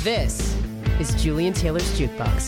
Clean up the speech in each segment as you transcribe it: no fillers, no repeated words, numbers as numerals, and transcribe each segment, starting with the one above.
This is Julian Taylor's Jukebox.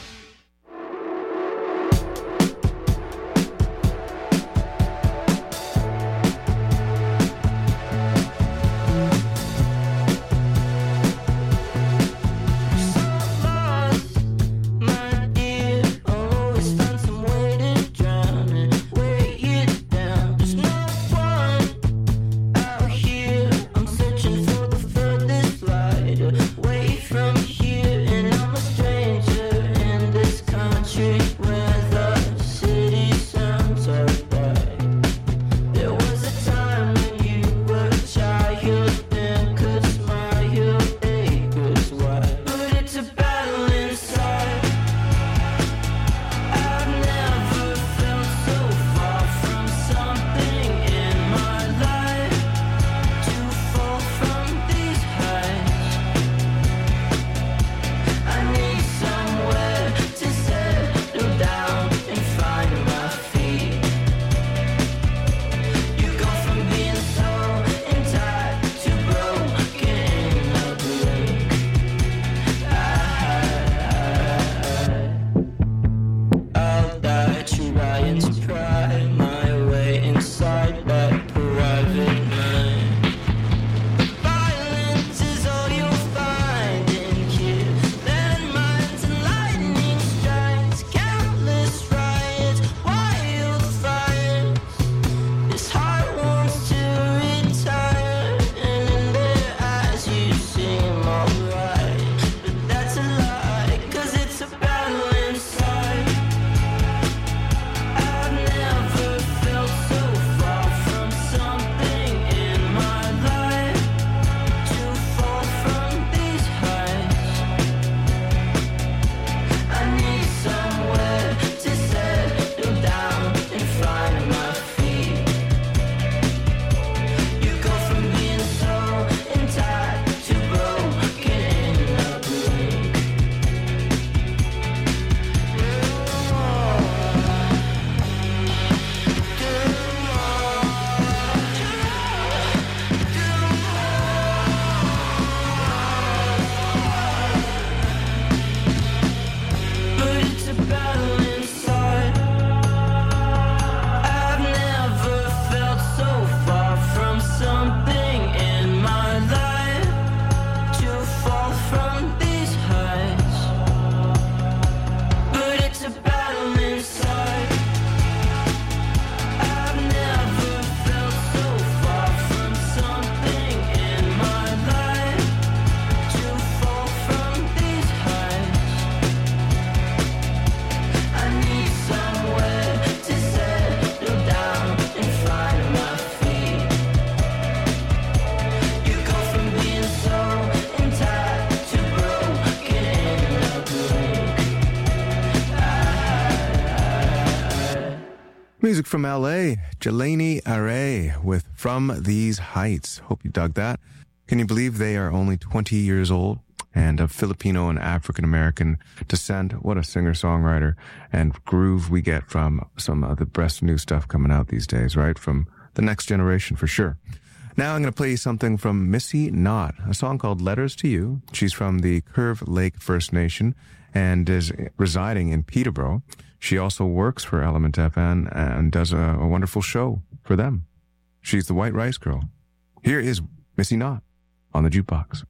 Music from L.A., Jelani Aray with From These Heights. Hope you dug that. Can you believe they are only 20 years old and of Filipino and African-American descent? What a singer-songwriter and groove we get from some of the best new stuff coming out these days, right? From the next generation for sure. Now I'm going to play you something from Missy Knott, a song called Letters to You. She's from the Curve Lake First Nation and is residing in Peterborough. She also works for Element FM and does a wonderful show for them. She's the White Rice Girl. Here is Missy Knott on the Jukebox.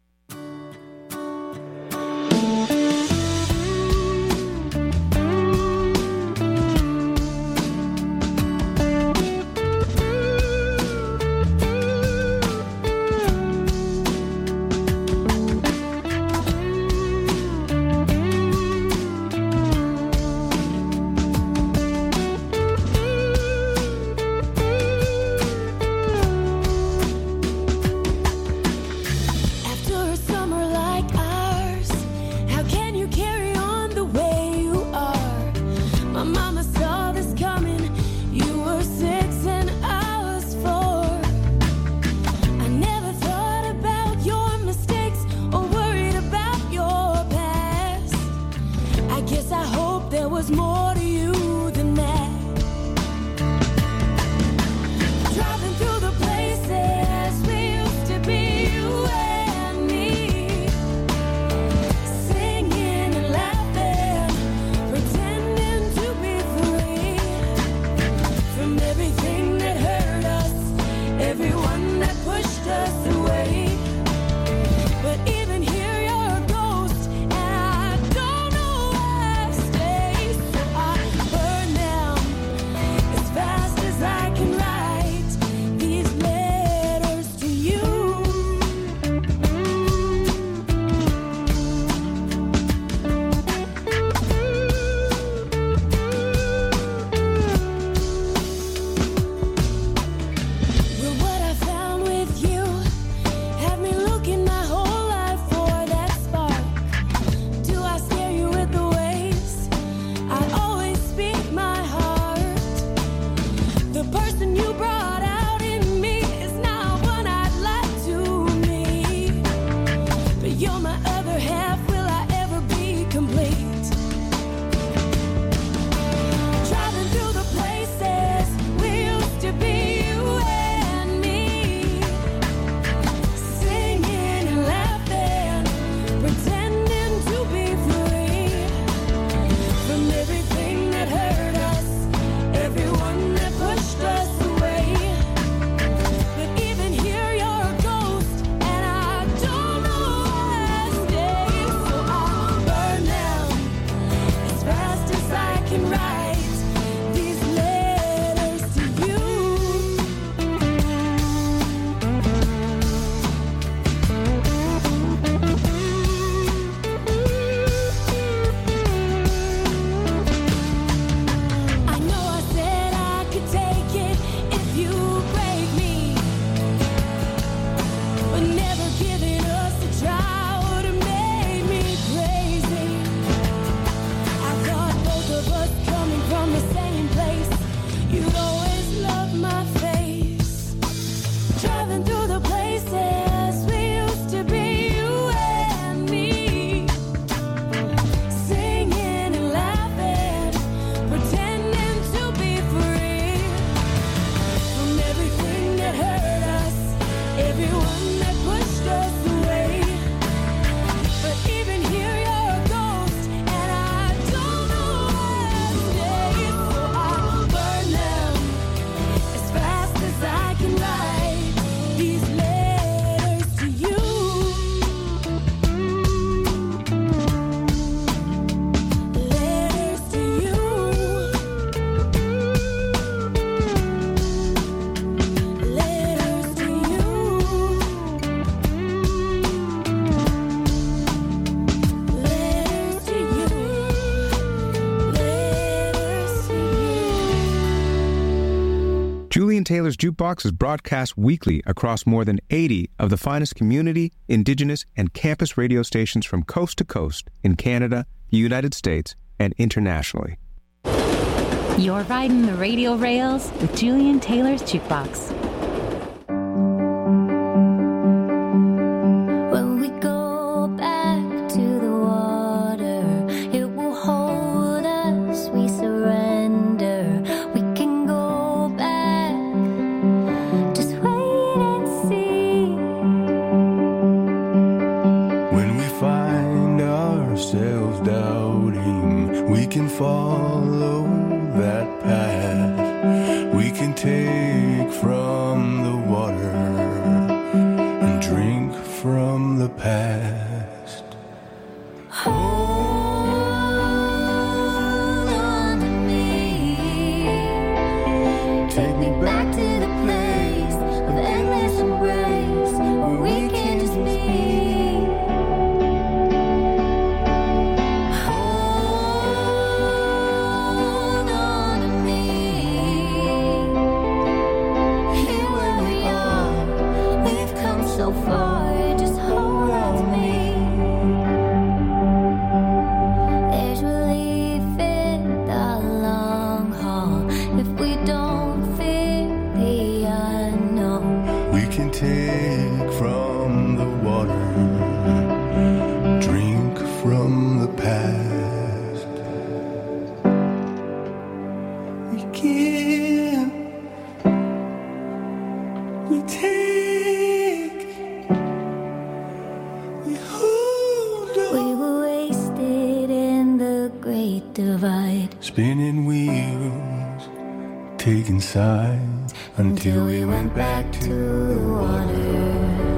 After Julian Taylor's Jukebox is broadcast weekly across more than 80 of the finest community, indigenous, and campus radio stations from coast to coast in Canada, the United States, and internationally. You're riding the radio rails with Julian Taylor's Jukebox. When we go back to the water, it will hold us, we surrender. We can go back, just wait and see. When we find ourselves doubting, we can follow that path. We can take from the water and drink from the past. Hold on to me. Take me back to the place of endless embrace where we can just be. So far, just hold on to me. There's relief in the long haul if we don't fear the unknown. We can take from the water, drink from the past. We give, we take. Divide. Spinning wheels, taking sides until we went back to the water.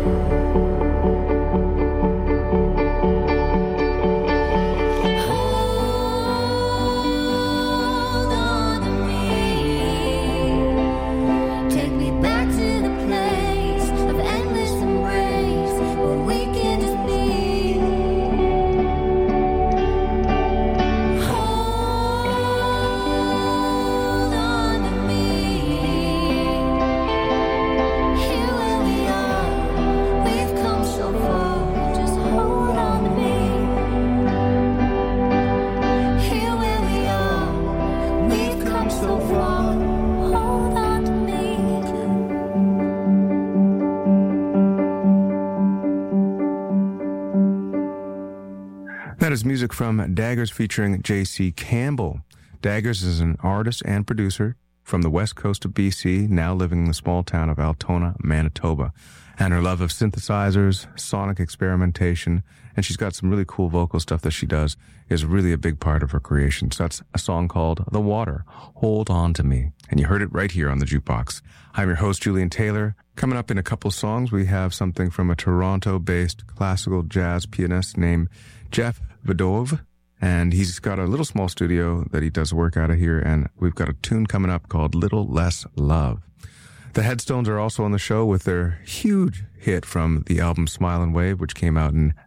That is music from Daggers featuring J.C. Campbell. Daggers is an artist and producer from the west coast of BC, now living in the small town of Altona, Manitoba. And her love of synthesizers, sonic experimentation, and she's got some really cool vocal stuff that she does, is really a big part of her creation. So that's a song called The Water, Hold On To Me. And you heard it right here on the Jukebox. I'm your host, Julian Taylor. Coming up in a couple songs, we have something from a Toronto-based classical jazz pianist named Jeff Vadove, and he's got a little small studio that he does work out of here, and we've got a tune coming up called Little Less Love. The Headstones are also on the show with their huge hit from the album Smile and Wave, which came out in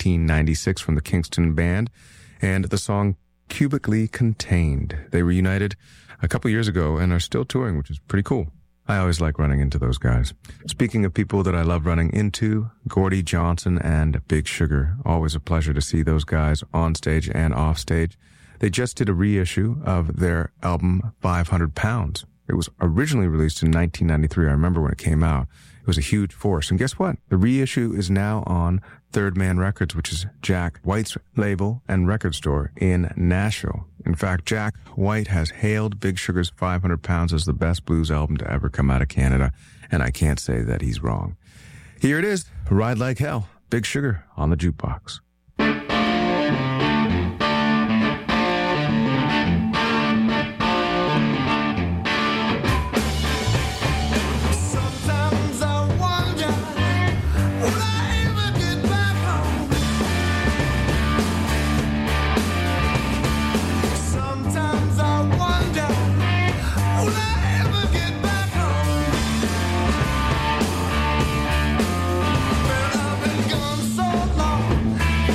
1996 from the Kingston Band, and the song Cubically Contained. They reunited a couple years ago and are still touring, which is pretty cool. I always like running into those guys. Speaking of people that I love running into, Gordie Johnson and Big Sugar. Always a pleasure to see those guys on stage and off stage. They just did a reissue of their album 500 Pounds. It was originally released in 1993. I remember when it came out. It was a huge force. And guess what? The reissue is now on Third Man Records, which is Jack White's label and record store in Nashville. In fact, Jack White has hailed Big Sugar's 500 Pounds as the best blues album to ever come out of Canada, and I can't say that he's wrong. Here it is, Ride Like Hell, Big Sugar on the Jukebox. I've been gone so long.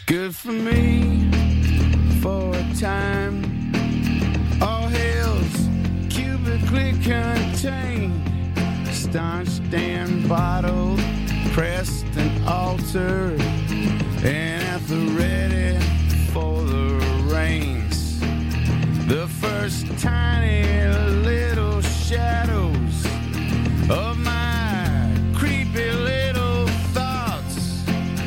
Good for me, for a time. All hails cubically contained, staunched and bottled, pressed and altered, and at the ready for the rains. The first tiny little shadows of my creepy little thoughts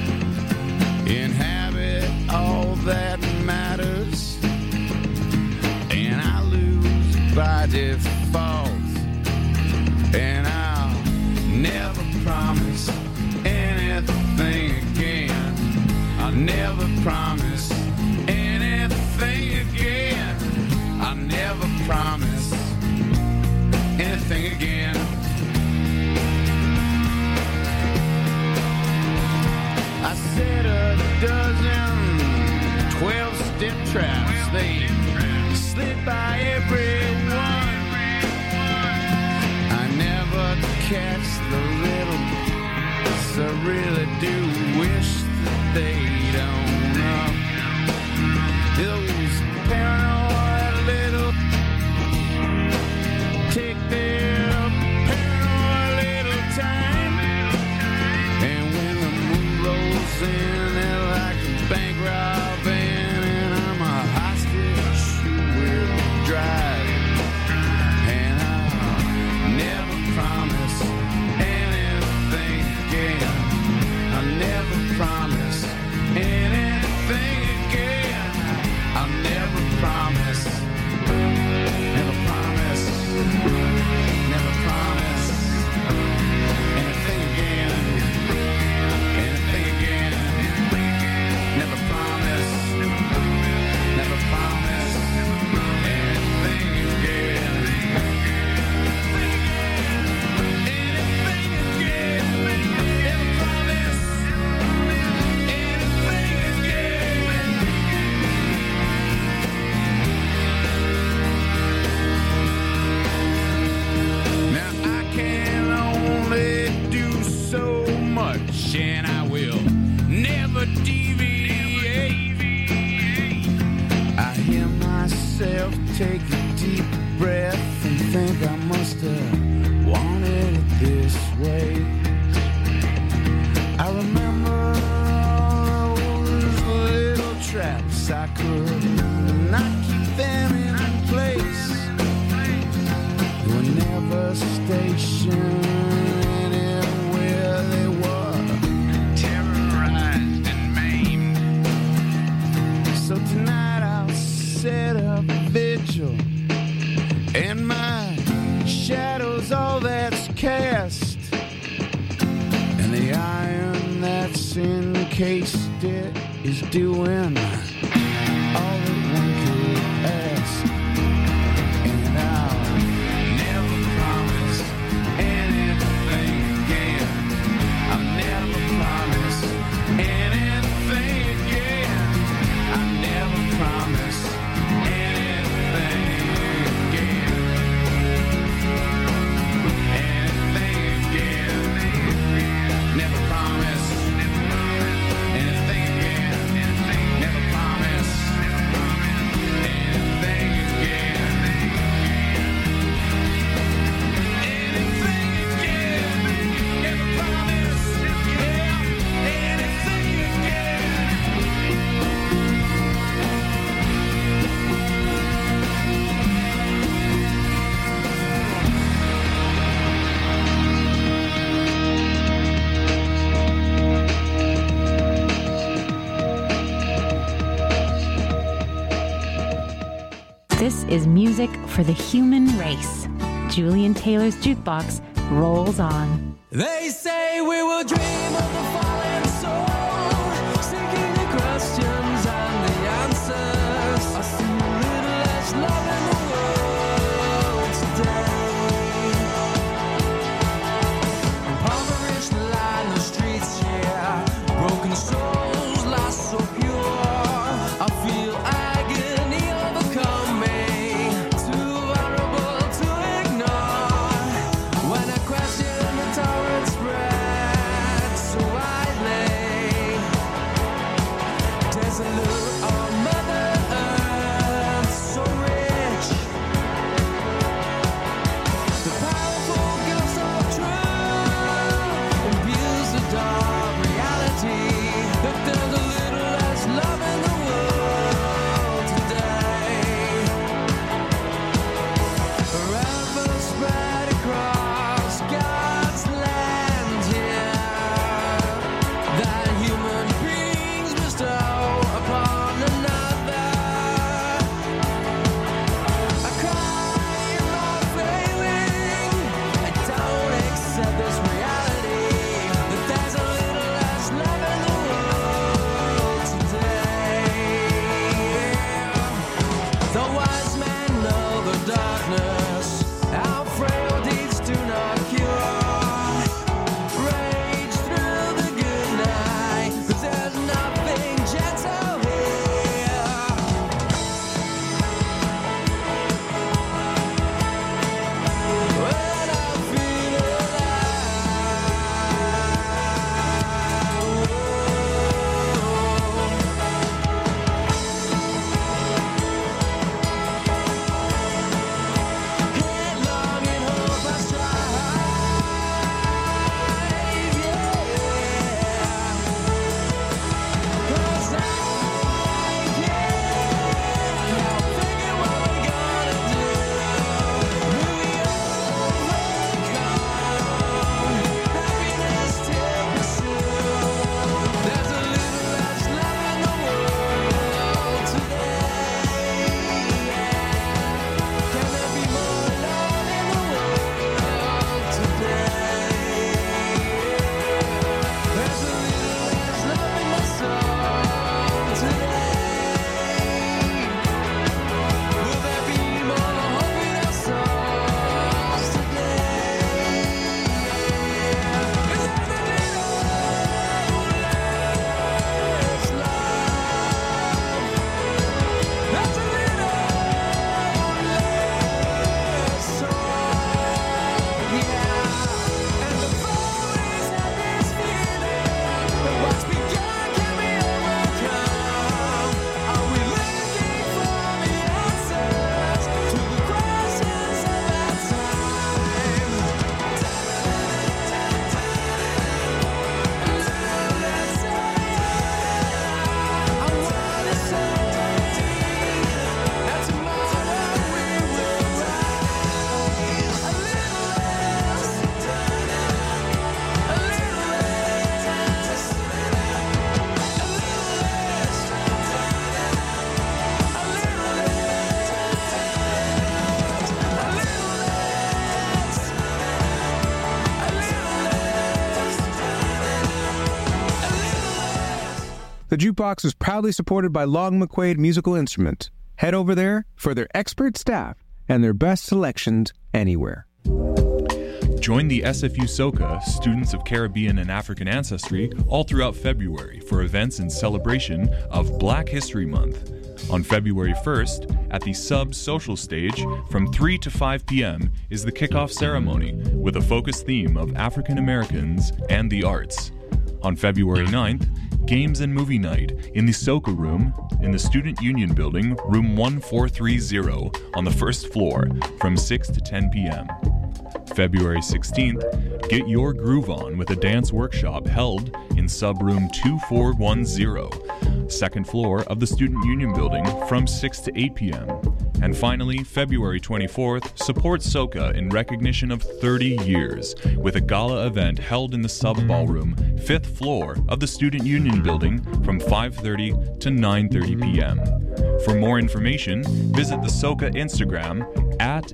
inhabit all that matters, and I lose by default, and I'll never promise anything again. I'll never promise anything again. I'll never promise anything again. I set a dozen 12-step traps. They slid by everyone. I never catch the little, so I really do wish that they don't know. Those paranoid little take their paranoid little time, and when the moon rolls in, they're like a bank robbing, and I'm a hostage who will drive, and I'll never promise anything again. I'll never promise anything again. I'll never promise, never promise, never promise anything again, anything again. Never promise, never promise anything again, anything again. Never promise anything again. Now I can only do so much, and I will never deviate. I hear myself take a deep breath and think I must have wanted it this way. I remember all those little traps. I could not keep them in place. You were never stationed anywhere. They were terrorized and maimed. So tonight I'll set a vigil, and my shadow's all that's cast, and the iron that's encased it is doing all that one could ask. And I'll never promise anything again. I'll never promise anything again. I'll never promise anything again. Anything again. Never promise anything again. Never promise anything again. Anything again. Never promise, yeah, anything again. This is music for the human race. Julian Taylor's Jukebox rolls on. They say we will dream of the fallen soul, seeking the questions and the answers. I see a little less love in the world today. Impoverished line the streets here, broken souls lost so pure. I feel agony overcome me, too vulnerable to ignore. When I question the torrent spread, so I The Jukebox is proudly supported by Long McQuaid Musical Instruments. Head over there for their expert staff and their best selections anywhere. Join the SFU Soca, Students of Caribbean and African Ancestry, all throughout February for events in celebration of Black History Month. On February 1st, at the Sub Social Stage, from 3 to 5 p.m. is the kickoff ceremony with a focused theme of African Americans and the arts. On February 9th, Games and Movie Night in the Soca Room in the Student Union Building, room 1430 on the first floor from 6 to 10 p.m. February 16th, get your groove on with a dance workshop held in Subroom 2410, second floor of the Student Union Building from 6 to 8 p.m. And finally, February 24th, support Soca in recognition of 30 years with a gala event held in the Sub Ballroom, 5th floor of the Student Union Building from 5:30 to 9:30 p.m. For more information, visit the Soca Instagram at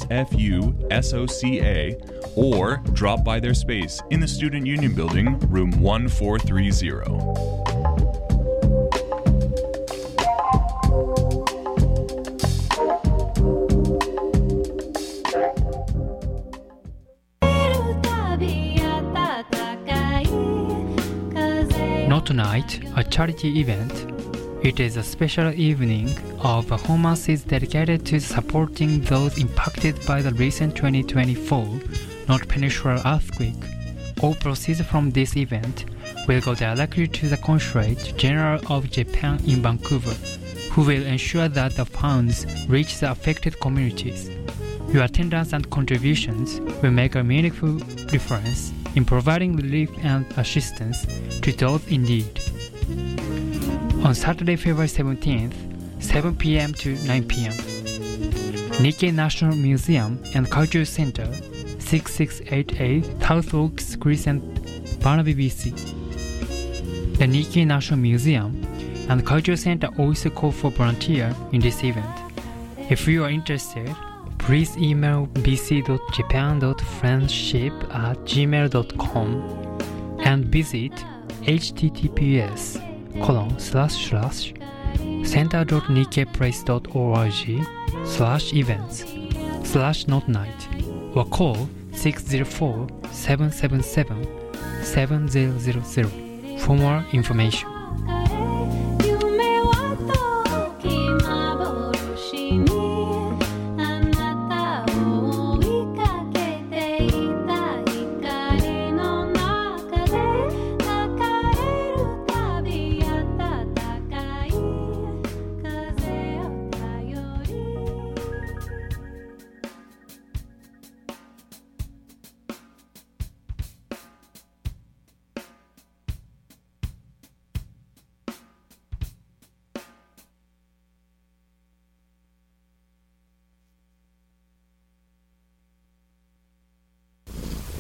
SFUSOCA or drop by their space in the Student Union Building, room 1430. Not Tonight, a charity event. It is a special evening of performances dedicated to supporting those impacted by the recent 2024 North Peninsula earthquake. All proceeds from this event will go directly to the Consulate General of Japan in Vancouver, who will ensure that the funds reach the affected communities. Your attendance and contributions will make a meaningful difference in providing relief and assistance to those in need. On Saturday, February 17th, 7 p.m. to 9 p.m. Nikkei National Museum and Culture Center, 6688 South Oaks Crescent, Burnaby, BC. The Nikkei National Museum and Culture Center also call for volunteers in this event. If you are interested, please email bc.japan.friendship@gmail.com and visit https://center.nikkeipress.org/events/notnight or call 604-777-7000 for more information.